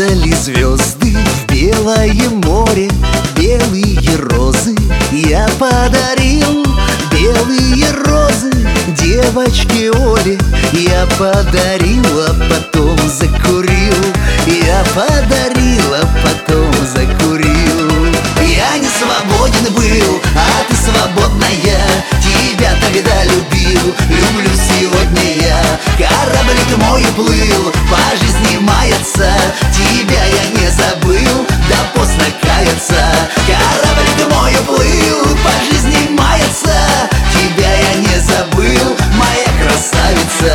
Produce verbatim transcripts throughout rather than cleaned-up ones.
Падали звезды в белое море, белые розы я подарил. Белые розы девочке Оле я подарил, а потом закурил. Я подарил, а потом закурил. Я не свободен был, а ты свободная. Тебя тогда любил, люблю сегодня я. Кораблик мой уплыл, по жизни мается. Тебя я не забыл, да поздно каяться. Кораблик мой уплыл, по жизни мается. Тебя я не забыл, моя красавица.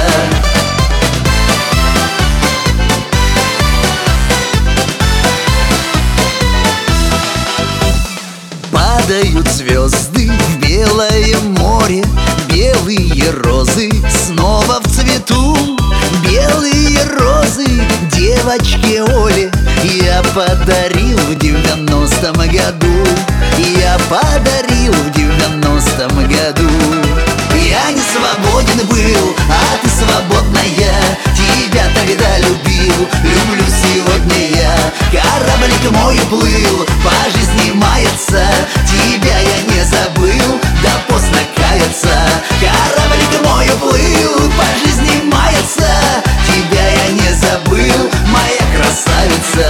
Падают звезды в белое море, белые розы снова в цвету. Белые розы девочке Оле я подарил в девяностом году. Я подарил в девяностом году. Я не свободен был, а ты свободная. Тебя тогда любил, люблю сегодня я. Кораблик мой уплыл, по жизни мается. Тебя я не забыл, да поздно каяться. Кораблик мой уплыл, по жизни мается. Тебя я не забыл, моя красавица.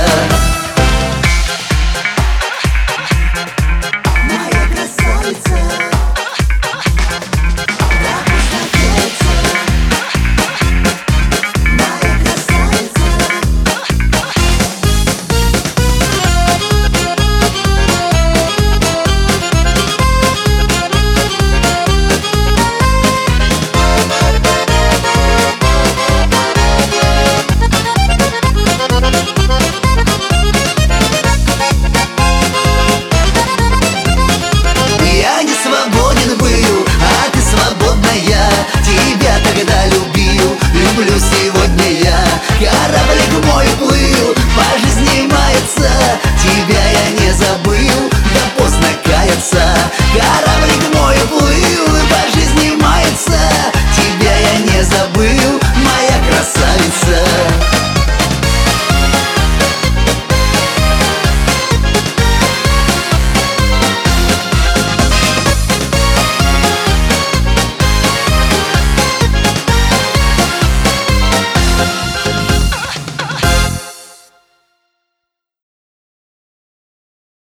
Тебя тогда любил, люблю сегодня я.